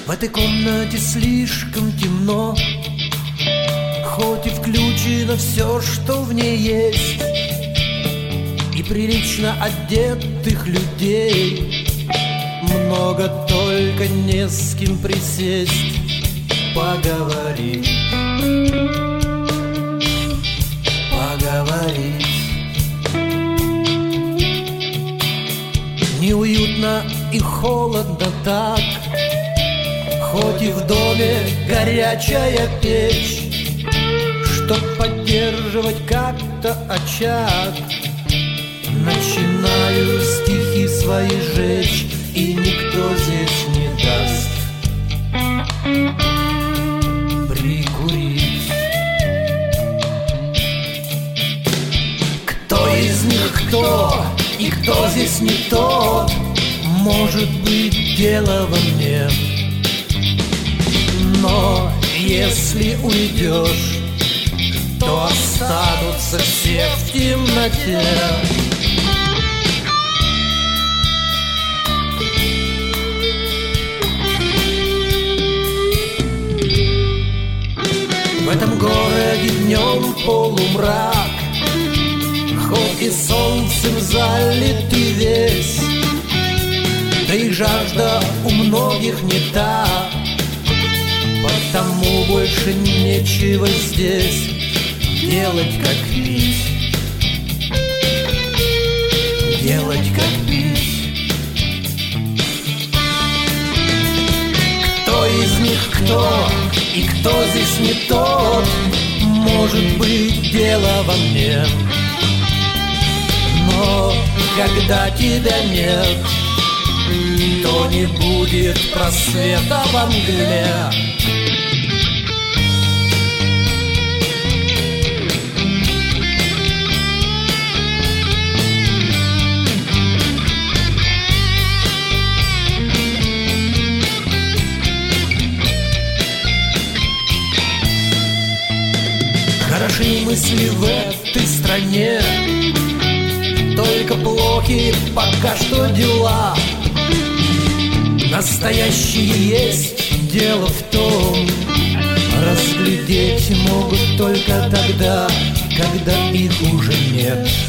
В этой комнате слишком темно, хоть и включено все, что в ней есть, и прилично одетых людей много, только не с кем присесть, поговорить. Поговорить. Неуютно и холодно так, хоть и в доме горячая печь, чтоб поддерживать как-то очаг, начинаю стихи свои жечь, и никто здесь не даст прикурить. Кто из них кто, и кто здесь не тот, может быть, дело во мне. Но если уйдешь, то останутся все в темноте. В этом городе днем полумрак, хоть и солнцем залитый весь, да и жажда у многих не та, потому больше нечего здесь делать, как пить. Делать, как пить. Кто из них кто, и кто здесь не тот, может быть, дело во мне. Но когда тебя нет, то не будет просвета во мгле. Хорошие мысли в этой стране, только плохи пока что дела. Настоящие есть, дело в том, разглядеть могут только тогда, когда их уже нет.